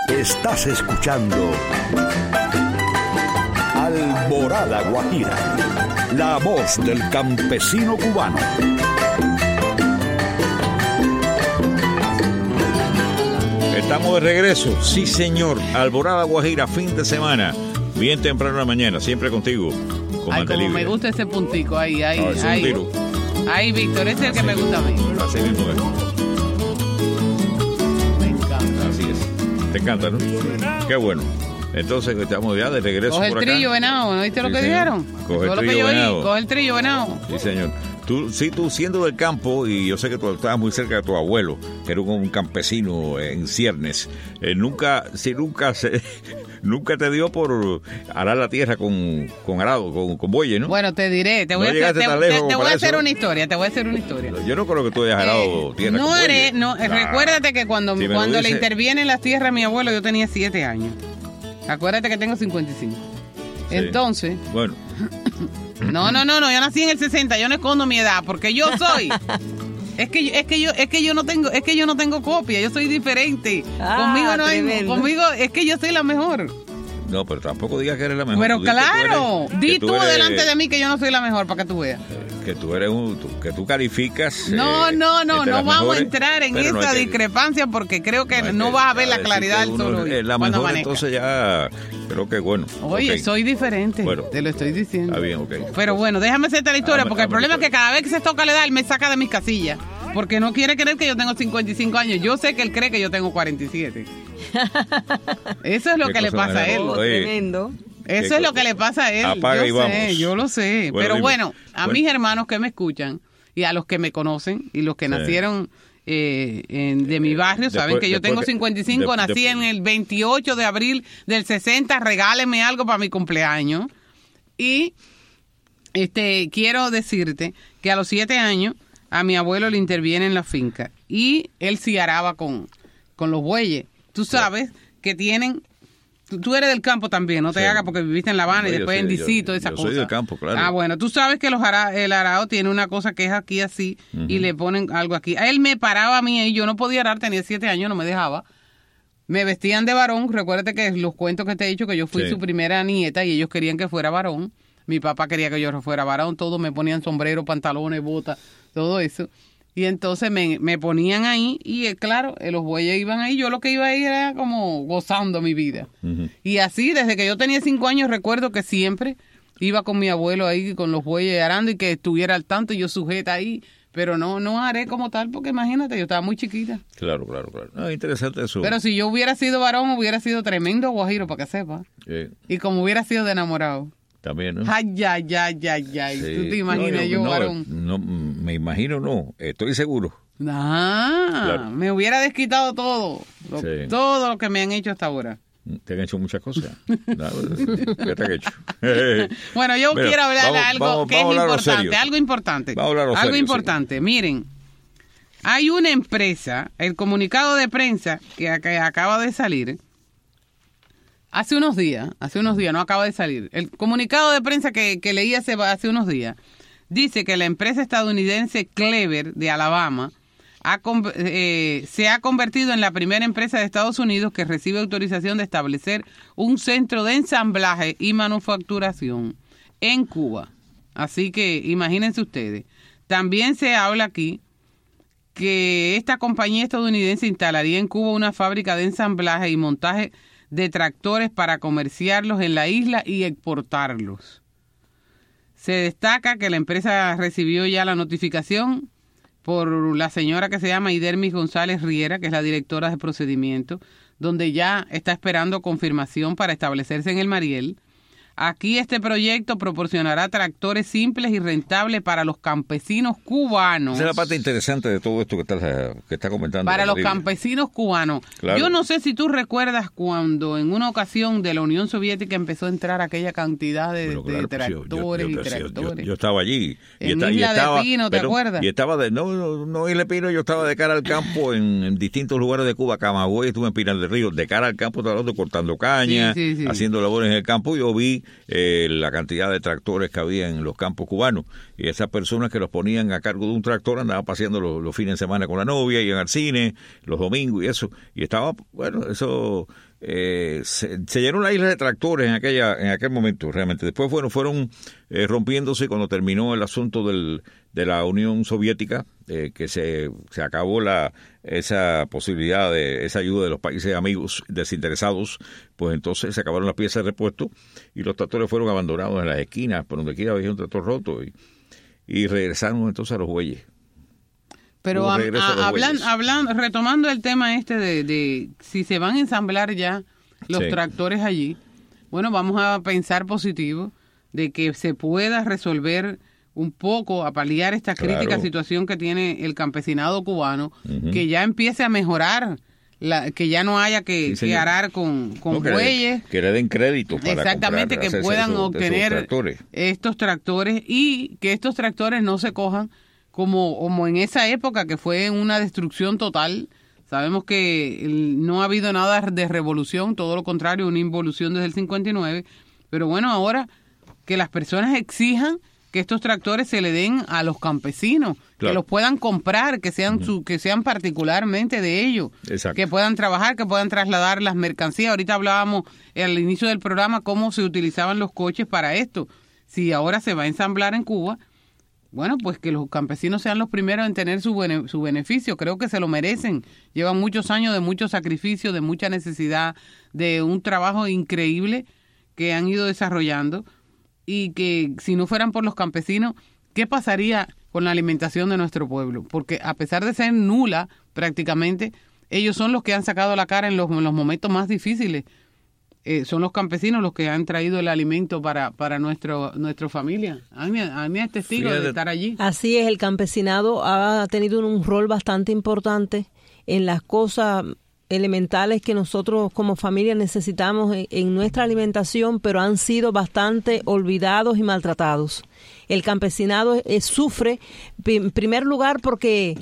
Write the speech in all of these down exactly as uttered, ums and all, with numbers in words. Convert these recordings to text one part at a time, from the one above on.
Estás escuchando Alborada Guajira, la voz del campesino cubano. Estamos de regreso, sí señor, Alborada Guajira, fin de semana, bien temprano en la mañana, siempre contigo. Con Ay, como me gusta ese puntico, ahí, ahí, no, ahí. Tiro. Ahí, Víctor, ese es el que me gusta a mí. Así mismo es. Me encanta. Así es. Te encanta, ¿no? Sí. Qué bueno. Entonces estamos ya de regreso coge por acá. Coge el trillo, venado, ¿no viste sí, lo que señor. Dijeron? Coge el trillo, venado. Coge el trillo, venado. Sí, señor. Tú, sí, tú siendo del campo, y yo sé que tú estabas muy cerca de tu abuelo, que era un campesino en ciernes, eh, nunca, si nunca se, nunca te dio por arar la tierra con, con arado, con, con bueyes, ¿no? Bueno, te diré, te voy no a hacer, te, te, te voy a hacer eso, una historia, te voy a hacer una historia. Yo no creo que tú hayas arado eh, tierra no con haré, bueyes. No, ah, recuérdate que cuando, si cuando dice, le intervienen las tierras a mi abuelo, yo tenía siete años. Acuérdate que tengo cincuenta y cinco. Sí. Entonces... Bueno... No, no, no, no, yo nací en el sesenta, yo no escondo mi edad, porque yo soy. es que es que yo es que yo no tengo, es que yo no tengo copia, yo soy diferente. Ah, conmigo no hay, conmigo es que yo soy la mejor. No, pero tampoco digas que eres la mejor. Pero tú claro, eres, di tú, tú eres, delante de mí que yo no soy la mejor para que tú veas. Que tú eres un, tú, que tú calificas. No, eh, no, no, no vamos mejores, a entrar en esa no que, discrepancia porque creo que no, no vas a ver la claridad del solo. Es la mejor, maneja. Entonces ya creo que bueno. Oye, okay. soy diferente, bueno, te lo estoy diciendo. Está bien, ok. Pero bueno, déjame hacerte la historia, ah, porque ah, el problema es que cada vez que se toca la edad, él me saca de mis casillas. Porque no quiere creer que yo tengo cincuenta y cinco años. Yo sé que él cree que yo tengo cuarenta y siete. Eso es lo que le pasa a él. Oh, tremendo. Eso es lo que le pasa a él. Apaga yo y sé, vamos. yo lo sé. Bueno, Pero dime. bueno, a bueno. mis hermanos que me escuchan y a los que me conocen y los que sí. nacieron eh, en, de mi barrio, después, saben que yo tengo cincuenta y cinco, de, nací de, en el veintiocho de abril del sesenta, regálenme algo para mi cumpleaños. Y este quiero decirte que a los siete años a mi abuelo le interviene en la finca y él sí araba con, con los bueyes. Tú sabes sí. que tienen... Tú, tú eres del campo también, no te sí. hagas porque viviste en La Habana no, y después en Dicito, esa cosa. Yo soy del campo, claro. Ah, bueno, tú sabes que los ara, el arado tiene una cosa que es aquí así uh-huh. y le ponen algo aquí. A él me paraba a mí y yo no podía arar, tenía siete años, no me dejaba. Me vestían de varón, recuérdate que los cuentos que te he dicho que yo fui sí. su primera nieta y ellos querían que fuera varón. Mi papá quería que yo fuera varón, todos me ponían sombrero, pantalones, botas, todo eso. Y entonces me, me ponían ahí y eh, claro, eh, los bueyes iban ahí. Yo lo que iba ahí era como gozando mi vida. Uh-huh. Y así, desde que yo tenía cinco años, recuerdo que siempre iba con mi abuelo ahí, con los bueyes arando y que estuviera al tanto y yo sujeta ahí. Pero no no haré como tal porque imagínate, yo estaba muy chiquita. Claro, claro, claro. No, interesante eso. Pero si yo hubiera sido varón, hubiera sido tremendo guajiro, para que sepa. Sí. Y como hubiera sido de enamorado. También, ¿no? Ay, ay, ay, ay, ay. Sí. ¿Tú te imaginas no, yo, yo no, varón? No, me imagino no, estoy seguro. Ah, claro. Me hubiera desquitado todo, lo, sí. todo lo que me han hecho hasta ahora. Te han hecho muchas cosas. No, ¿qué te han hecho? Bueno, yo Mira, quiero hablar de algo vamos, que vamos es importante, algo importante. Vamos a hablar algo serio, importante. Sí. Miren, hay una empresa, el comunicado de prensa que, que acaba de salir, hace unos días, hace unos días, no acaba de salir, el comunicado de prensa que, que leí hace, hace unos días, dice que la empresa estadounidense Clever de Alabama ha, eh, se ha convertido en la primera empresa de Estados Unidos que recibe autorización de establecer un centro de ensamblaje y manufacturación en Cuba. Así que imagínense ustedes. También se habla aquí que esta compañía estadounidense instalaría en Cuba una fábrica de ensamblaje y montaje de tractores para comerciarlos en la isla y exportarlos. Se destaca que la empresa recibió ya la notificación por la señora que se llama Idermis González Riera, que es la directora de procedimiento, donde ya está esperando confirmación para establecerse en el Mariel. Aquí este proyecto proporcionará tractores simples y rentables para los campesinos cubanos. Esa es la parte interesante de todo esto que estás que está comentando. Para los campesinos cubanos. Claro. Yo no sé si tú recuerdas cuando en una ocasión de la Unión Soviética empezó a entrar aquella cantidad de, bueno, claro, de tractores yo, yo, yo, y tractores. Yo, yo estaba allí. En y está, Isla y estaba, de Pino, ¿te pero, acuerdas? Y estaba de, no, no, no Isla de Pino, yo estaba de cara al campo en, en distintos lugares de Cuba, Camagüey, estuve en Pinar del Río, de cara al campo, trabajando, cortando caña, sí, sí, sí. haciendo labores en el campo. Yo vi eh, la cantidad de tractores que había en los campos cubanos y esas personas que los ponían a cargo de un tractor andaban paseando los, los fines de semana con la novia, iban al cine los domingos y eso, y estaba, bueno, eso eh, se, se llenó la isla de tractores en aquella en aquel momento, realmente. Después bueno, fueron eh, rompiéndose cuando terminó el asunto del, de la Unión Soviética, eh, que se, se acabó la esa posibilidad de esa ayuda de los países amigos desinteresados, pues entonces se acabaron las piezas de repuesto y los tractores fueron abandonados en las esquinas, por donde quiera había un tractor roto y, y regresaron entonces a los bueyes. Pero a, a, hablan, hablan, retomando el tema este de, de si se van a ensamblar ya los sí. tractores allí, bueno, vamos a pensar positivo de que se pueda resolver un poco, a paliar esta claro. crítica situación que tiene el campesinado cubano, uh-huh. que ya empiece a mejorar, la, que ya no haya que, sí, que arar con, con no, bueyes. Que, que le den crédito para exactamente, comprar, que puedan esos, obtener tractores. estos tractores y que estos tractores no se cojan como, como en esa época que fue una destrucción total. Sabemos que no ha habido nada de revolución, todo lo contrario, una involución desde el cincuenta y nueve, pero bueno, ahora que las personas exijan que estos tractores se le den a los campesinos, claro. que los puedan comprar, que sean uh-huh. su, que sean particularmente de ellos, Exacto. que puedan trabajar, que puedan trasladar las mercancías. Ahorita hablábamos al inicio del programa cómo se utilizaban los coches para esto. Si ahora se va a ensamblar en Cuba, bueno, pues que los campesinos sean los primeros en tener su, bene, su beneficio. Creo que se lo merecen. Llevan muchos años de mucho sacrificio, de mucha necesidad, de un trabajo increíble que han ido desarrollando. Y que si no fueran por los campesinos, ¿qué pasaría con la alimentación de nuestro pueblo? Porque a pesar de ser nula prácticamente, ellos son los que han sacado la cara en los, en los momentos más difíciles. Eh, son los campesinos los que han traído el alimento para, para nuestro, nuestra familia. A mí, a mí es testigo Fíjate. de estar allí. Así es, el campesinado ha tenido un rol bastante importante en las cosas elementales que nosotros como familia necesitamos en, en nuestra alimentación, pero han sido bastante olvidados y maltratados. El campesinado eh, sufre, en primer lugar, porque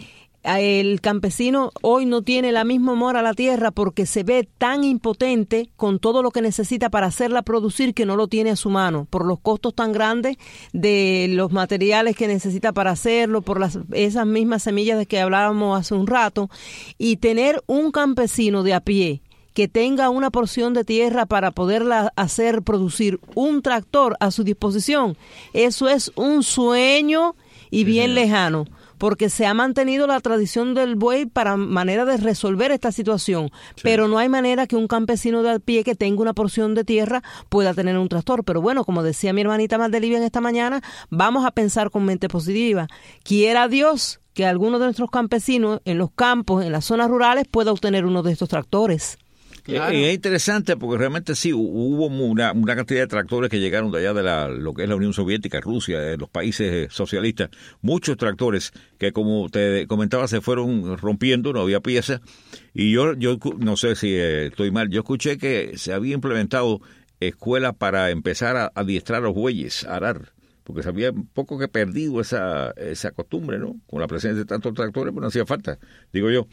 el campesino hoy no tiene la misma amor a la tierra porque se ve tan impotente con todo lo que necesita para hacerla producir que no lo tiene a su mano, por los costos tan grandes de los materiales que necesita para hacerlo, por las esas mismas semillas de que hablábamos hace un rato, y tener un campesino de a pie que tenga una porción de tierra para poderla hacer producir un tractor a su disposición, eso es un sueño y bien sí. lejano, porque se ha mantenido la tradición del buey para manera de resolver esta situación, sí. pero no hay manera que un campesino de a pie que tenga una porción de tierra pueda tener un tractor. Pero bueno, como decía mi hermanita Maldelivia en esta mañana, vamos a pensar con mente positiva. Quiera Dios que alguno de nuestros campesinos en los campos, en las zonas rurales, pueda obtener uno de estos tractores. Claro. Es interesante porque realmente sí, hubo una, una cantidad de tractores que llegaron de allá de la, lo que es la Unión Soviética, Rusia, de los países socialistas, muchos tractores que, como te comentaba, se fueron rompiendo, no había piezas, y yo yo no sé si eh, estoy mal, yo escuché que se había implementado escuelas para empezar a adiestrar a los bueyes, a arar, porque se había un poco que perdido esa esa costumbre, ¿no? Con la presencia de tantos tractores, pues no hacía falta, digo yo,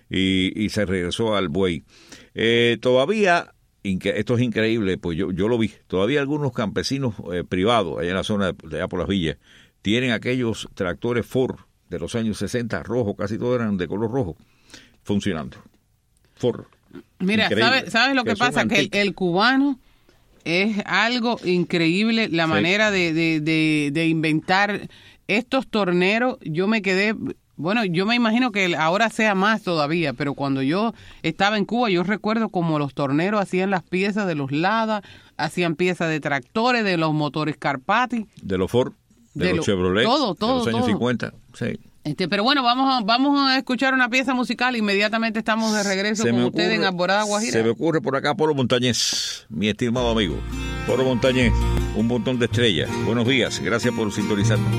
y, y se regresó al buey. Eh, todavía, esto es increíble, pues yo yo lo vi, todavía algunos campesinos eh, privados, allá en la zona de, de allá por las villas, tienen aquellos tractores Ford de los años sesenta, rojos, casi todos eran de color rojo, funcionando. Ford. Mira, ¿sabes sabe lo que, que pasa? Que el, el cubano es algo increíble, la sí. manera de, de, de, de inventar estos torneros. Yo me quedé... Bueno, yo me imagino que ahora sea más todavía, pero cuando yo estaba en Cuba, yo recuerdo como los torneros hacían las piezas de los Lada, hacían piezas de tractores, de los motores Carpati. De los Ford, de, de los lo, Chevrolet, todo, todo, de los años todo. cincuenta, sí. Este, pero bueno, vamos a, vamos a escuchar una pieza musical. Inmediatamente estamos de regreso se con ustedes en Alborada Guajira. Se me ocurre por acá Polo Montañés, mi estimado amigo. Polo Montañés, un montón de estrellas. Buenos días, gracias por sintonizarnos.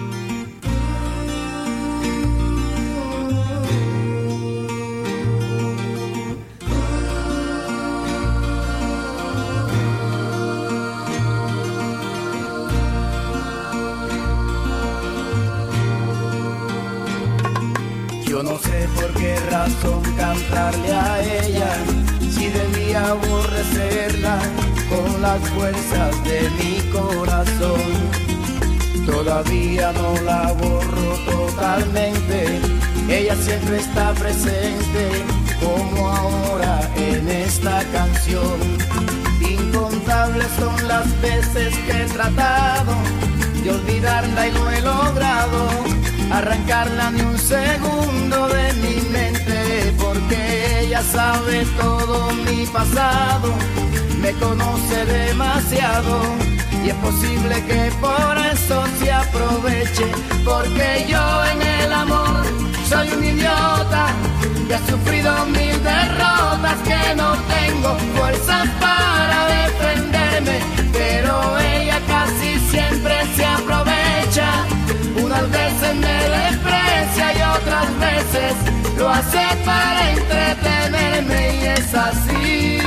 Yo no sé por qué razón cantarle a ella, si debía aborrecerla con las fuerzas de mi corazón. Todavía no la borro totalmente, ella siempre está presente, como ahora en esta canción. canción. Incontables son las veces que he tratado de olvidarla y no he logrado arrancarla ni un segundo de mi mente, porque ella sabe todo mi pasado, me conoce demasiado y es posible que por eso se aproveche, porque yo en el amor soy un idiota que ha sufrido mil derrotas, que no tengo fuerzas para defenderme, pero ella casi siempre se aprovecha. Unas veces me desprecia y otras veces lo hace para entretenerme, y es así.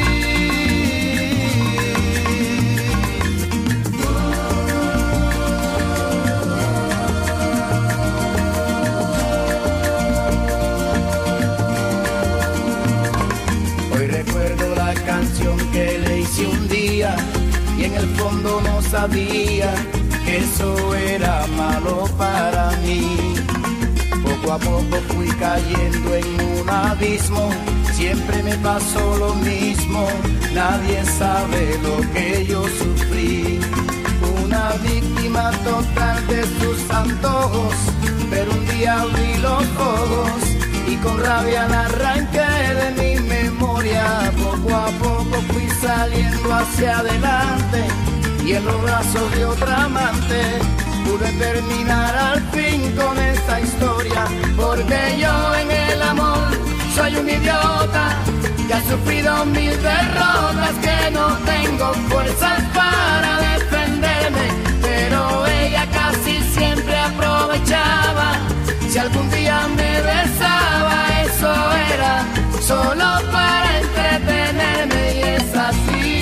Hoy recuerdo la canción que le hice un día y en el fondo no sabía que eso era malo para mí. Poco a poco fui cayendo en un abismo, siempre me pasó lo mismo, nadie sabe lo que yo sufrí. Una víctima total de sus antojos, pero un día abrí los ojos y con rabia la arranqué de mi memoria. Poco a poco fui saliendo hacia adelante y en los brazos de otra amante pude terminar al fin con esta historia, porque yo en el amor soy un idiota que ha sufrido mil derrotas, que no tengo fuerzas para defenderme, pero ella casi siempre aprovechaba. Si algún día me besaba, eso era solo para entretenerme, y es así.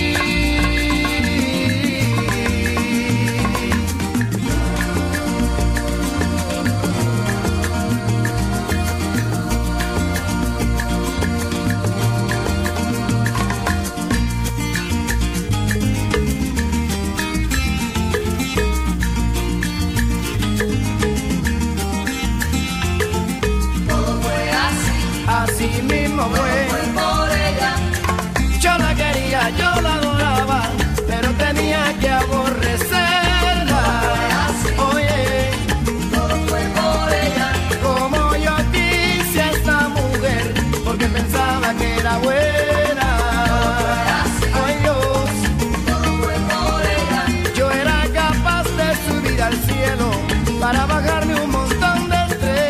Así mismo fue, fue por ella. Yo la quería, yo la adoraba, pero tenía que aborrecerla. Oye, todo fue por ella. Como yo quise a esta mujer, porque pensaba que era buena. Ay Dios, todo fue por ella. Yo era capaz de subir al cielo para bajarme un montón de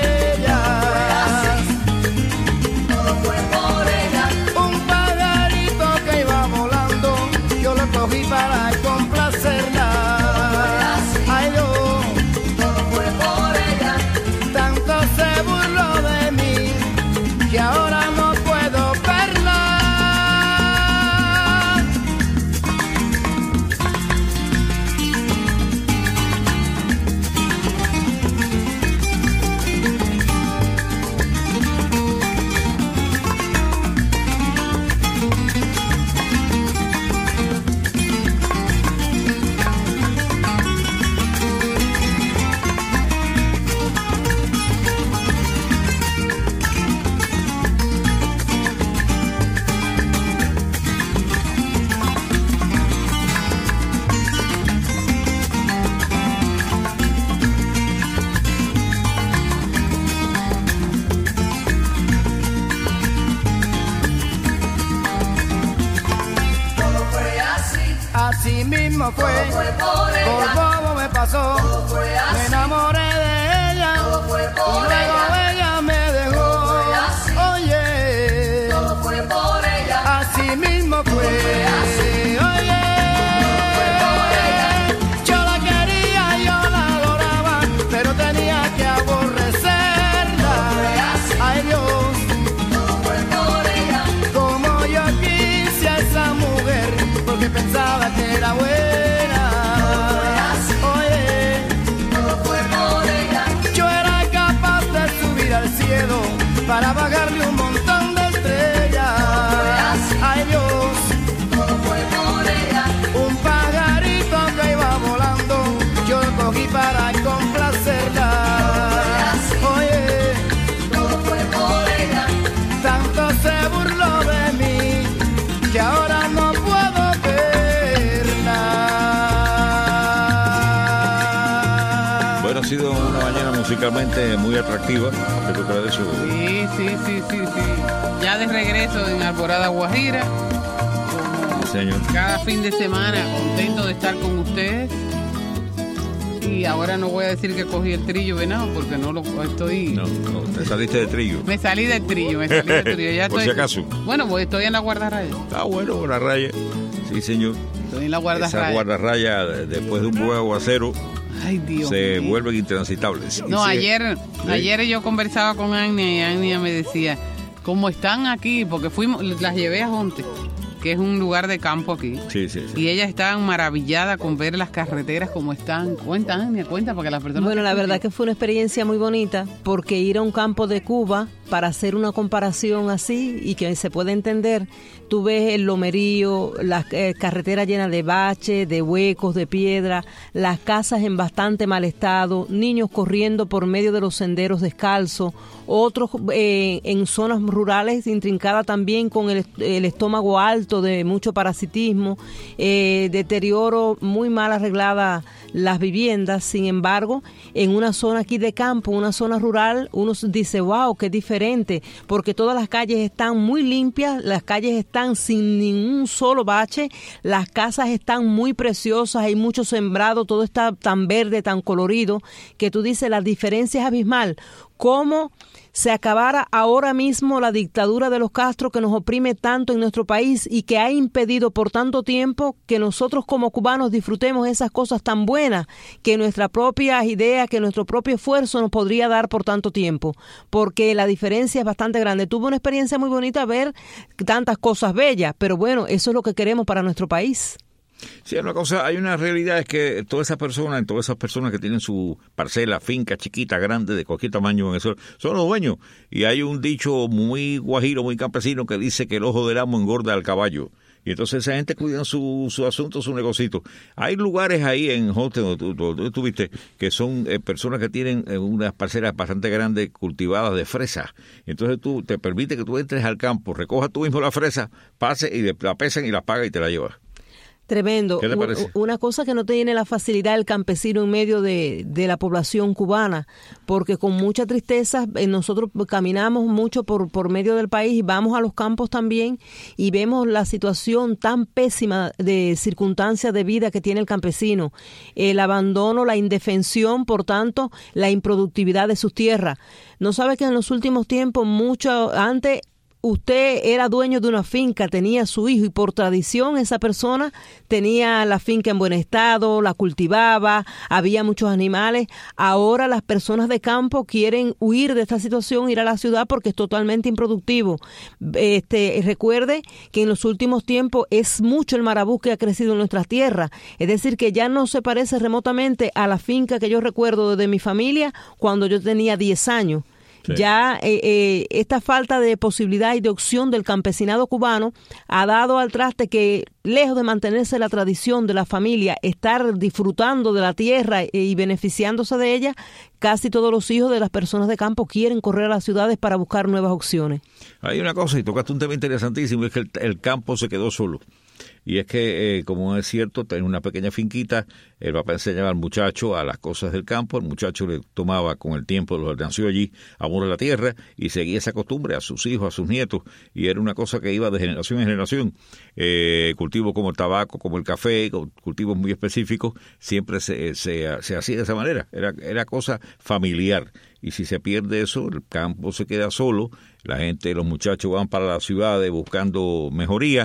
para complacerla. Ay Dios, todo fue por ella. Tanto se burló de mí que ahora no puedo verla. Así mismo fue, fue por, por bobo me pasó, me enamoré de ella y luego ella me dejó. Oye, todo fue por ella. Así mismo fue, oye, yo la quería, yo la adoraba, pero tenía que aborrecerla. Ay Dios, todo fue por ella. Como yo quise a esa mujer, porque pensaba que era buena. Oye, todo fue por ella. Yo era capaz de subir al cielo para bajarle un montón de estrellas. Ay Dios, sido una mañana musicalmente muy atractiva. ¿Qué tú crees de eso? Sí, sí, sí, sí, sí. Ya de regreso en Alborada Guajira. Como señor. Cada fin de semana, contento de estar con ustedes. Y ahora no voy a decir que cogí el trillo, venado, porque no lo estoy... No, no, te saliste del trillo. Me salí del trillo, me salí del trillo. Ya Por estoy... si acaso. Bueno, pues estoy en la guardarraya. Está bueno, la raya. Sí, señor. Estoy en la guardarraya. Esa guardarraya, después de un buen aguacero, Ay, Dios se mío. vuelven intransitables. No, sí, ayer, sí. ayer yo conversaba con Agnia y Agnia me decía, ¿cómo están aquí? Porque fuimos, las llevé a Jonte, que es un lugar de campo aquí. Sí, sí, sí. Y ellas estaban maravilladas con ver las carreteras como están. Cuenta, Agnia, cuenta, para que las personas... Bueno, la verdad que fue una experiencia muy bonita, porque ir a un campo de Cuba para hacer una comparación así y que se pueda entender, tú ves el lomerío, las eh, carreteras llenas de baches, de huecos, de piedra, las casas en bastante mal estado, niños corriendo por medio de los senderos descalzos, otros eh, en zonas rurales intrincadas también con el, el estómago alto de mucho parasitismo, eh, deterioro, muy mal arreglada las viviendas. Sin embargo, en una zona aquí de campo, una zona rural, uno dice, wow, qué diferente, porque todas las calles están muy limpias, las calles están sin ningún solo bache, las casas están muy preciosas, hay mucho sembrado, todo está tan verde, tan colorido, que tú dices, la diferencia es abismal. ¿Cómo se acabara ahora mismo la dictadura de los Castro que nos oprime tanto en nuestro país y que ha impedido por tanto tiempo que nosotros como cubanos disfrutemos esas cosas tan buenas que nuestra propia idea, que nuestro propio esfuerzo nos podría dar por tanto tiempo? Porque la diferencia es bastante grande. Tuve una experiencia muy bonita ver tantas cosas bellas, pero bueno, eso es lo que queremos para nuestro país. Sí, una cosa, hay una realidad, es que todas esas personas, todas esas personas que tienen su parcela, finca chiquita, grande, de cualquier tamaño en eso, son los dueños. Y hay un dicho muy guajiro, muy campesino, que dice que el ojo del amo engorda al caballo. Y entonces esa gente cuida su, su asunto, su negocito. Hay lugares ahí en Jonte, donde tú, donde tú estuviste, que son eh, personas que tienen eh, unas parcelas bastante grandes cultivadas de fresa. Entonces tú te permite que tú entres al campo, recojas tú mismo la fresa, pase y la pesen y la pagas y te la llevas. Tremendo. ¿Qué te parece? Una cosa que no tiene la facilidad el campesino en medio de, de la población cubana, porque con mucha tristeza eh, nosotros caminamos mucho por, por medio del país y vamos a los campos también y vemos la situación tan pésima de circunstancias de vida que tiene el campesino, el abandono, la indefensión, por tanto, la improductividad de sus tierras. ¿No sabe que en los últimos tiempos, mucho antes, usted era dueño de una finca, tenía su hijo y por tradición esa persona tenía la finca en buen estado, la cultivaba, había muchos animales? Ahora las personas de campo quieren huir de esta situación, ir a la ciudad porque es totalmente improductivo. Este, recuerde que en los últimos tiempos es mucho el marabú que ha crecido en nuestras tierras, es decir, que ya no se parece remotamente a la finca que yo recuerdo de mi familia cuando yo tenía diez años. Sí. Ya eh, eh, esta falta de posibilidad y de opción del campesinado cubano ha dado al traste que, lejos de mantenerse la tradición de la familia, estar disfrutando de la tierra y beneficiándose de ella, casi todos los hijos de las personas de campo quieren correr a las ciudades para buscar nuevas opciones. Hay una cosa, y tocaste un tema interesantísimo, es que el, el campo se quedó solo. Y es que, eh, como es cierto, en una pequeña finquita, el papá enseñaba al muchacho a las cosas del campo, el muchacho le tomaba con el tiempo, lo nació allí, amor a la tierra, y seguía esa costumbre a sus hijos, a sus nietos, y era una cosa que iba de generación en generación. Eh, cultivos como el tabaco, como el café, cultivos muy específicos, siempre se, se, se hacía de esa manera, era, era cosa familiar. Y si se pierde eso, el campo se queda solo, la gente, los muchachos van para las ciudades buscando mejoría,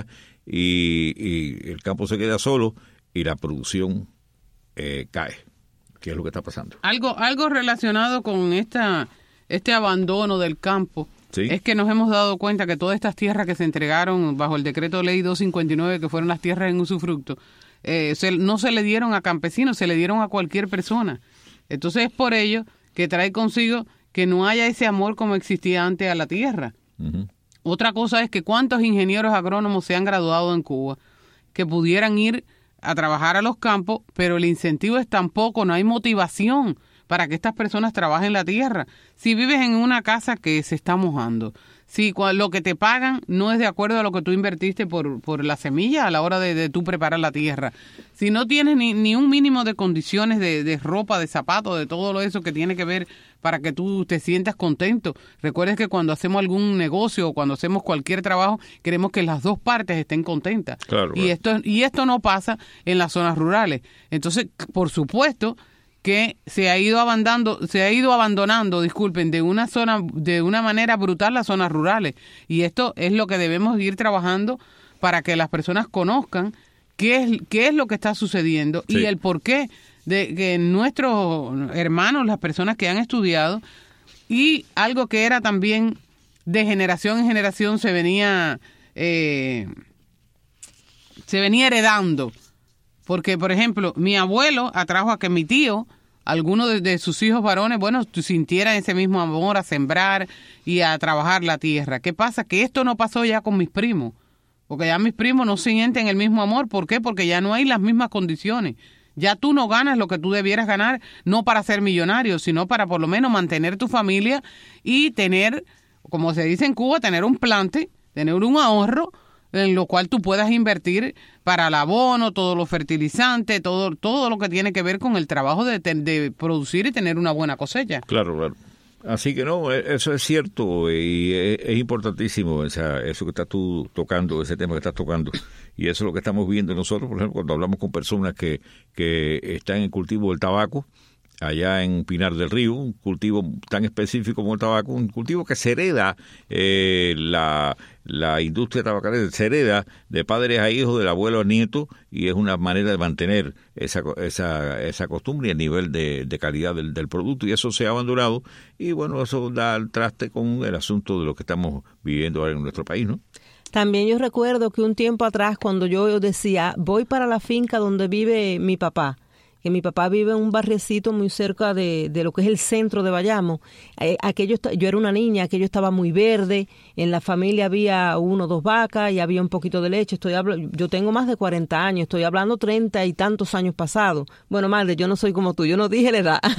Y, y el campo se queda solo y la producción eh, cae. ¿Qué es lo que está pasando? Algo algo relacionado con esta este abandono del campo. ¿Sí? Es que nos hemos dado cuenta que todas estas tierras que se entregaron bajo el decreto ley doscientos cincuenta y nueve, que fueron las tierras en usufructo, eh, se, no se le dieron a campesinos, se le dieron a cualquier persona. Entonces es por ello que trae consigo que no haya ese amor como existía antes a la tierra. Uh-huh. Otra cosa es que cuántos ingenieros agrónomos se han graduado en Cuba que pudieran ir a trabajar a los campos, pero el incentivo es tan poco, no hay motivación para que estas personas trabajen la tierra. Si vives en una casa que se está mojando, si lo que te pagan no es de acuerdo a lo que tú invertiste por, por la semilla a la hora de, de tú preparar la tierra. Si no tienes ni, ni un mínimo de condiciones de, de ropa, de zapatos, de todo lo eso que tiene que ver para que tú te sientas contento. Recuerdes que cuando hacemos algún negocio o cuando hacemos cualquier trabajo, queremos que las dos partes estén contentas. Claro, y, claro. esto, y esto no pasa en las zonas rurales. Entonces, por supuesto que se ha ido abandonando, se ha ido abandonando, disculpen, de una zona, de una manera brutal las zonas rurales. Y esto es lo que debemos ir trabajando para que las personas conozcan qué es, qué es lo que está sucediendo sí. y el por qué de que nuestros hermanos, las personas que han estudiado, y algo que era también de generación en generación se venía eh, se venía heredando. Porque, por ejemplo, mi abuelo atrajo a que mi tío, alguno de, de sus hijos varones, bueno, sintieran ese mismo amor a sembrar y a trabajar la tierra. ¿Qué pasa? Que esto no pasó ya con mis primos. Porque ya mis primos no sienten el mismo amor. ¿Por qué? Porque ya no hay las mismas condiciones. Ya tú no ganas lo que tú debieras ganar, no para ser millonario, sino para por lo menos mantener tu familia y tener, como se dice en Cuba, tener un plante, tener un ahorro en lo cual tú puedas invertir para el abono, todos los fertilizantes, todo todo lo que tiene que ver con el trabajo de, de producir y tener una buena cosecha. Claro, claro. Así que no, eso es cierto y es, es importantísimo, o sea, eso que estás tú tocando, ese tema que estás tocando, y eso es lo que estamos viendo nosotros, por ejemplo, cuando hablamos con personas que, que están en el cultivo del tabaco, allá en Pinar del Río, un cultivo tan específico como el tabaco, un cultivo que se hereda, eh, la, la industria tabacalera se hereda de padres a hijos, del abuelo a nieto, y es una manera de mantener esa esa esa costumbre y el nivel de, de calidad del, del producto, y eso se ha abandonado, y bueno, eso da al traste con el asunto de lo que estamos viviendo ahora en nuestro país, ¿no? También yo recuerdo que un tiempo atrás, cuando yo decía, voy para la finca donde vive mi papá, que mi papá vive en un barriecito muy cerca de, de lo que es el centro de Bayamo. Eh, aquello, yo era una niña, aquello estaba muy verde, en la familia había uno o dos vacas y había un poquito de leche. Estoy habl- yo tengo más de cuarenta años, estoy hablando treinta y tantos años pasados. Bueno, madre, yo no soy como tú, yo no dije la edad.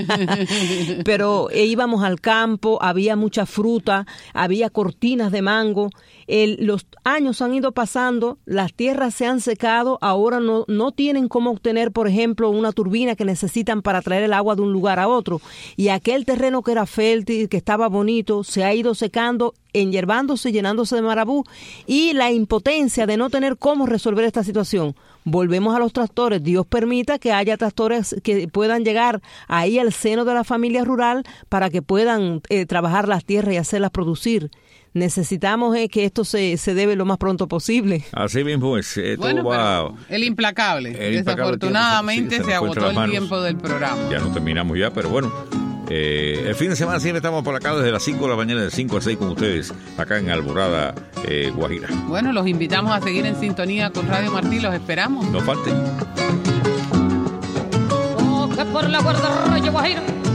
Pero eh, íbamos al campo, había mucha fruta, había cortinas de mango. El, los años han ido pasando, las tierras se han secado, ahora no, no tienen cómo obtener, por ejemplo, una turbina que necesitan para traer el agua de un lugar a otro. Y aquel terreno que era fértil, que estaba bonito, se ha ido secando, enyerbándose, llenándose de marabú, y la impotencia de no tener cómo resolver esta situación. Volvemos a los tractores. Dios permita que haya tractores que puedan llegar ahí al seno de la familia rural para que puedan eh, trabajar las tierras y hacerlas producir. Necesitamos eh, que esto se, se debe lo más pronto posible. Así mismo es. Eh, bueno, todo va, el implacable. El Desafortunadamente implacable tiempo, sí, se se agotó el tiempo del programa. Ya no terminamos ya, pero bueno. Eh, el fin de semana siempre estamos por acá desde las cinco de la mañana, de cinco a seis con ustedes, acá en Alborada, eh, Guajira. Bueno, los invitamos a seguir en sintonía con Radio Martí, los esperamos. No falten. Oh, que por la guarda Guajira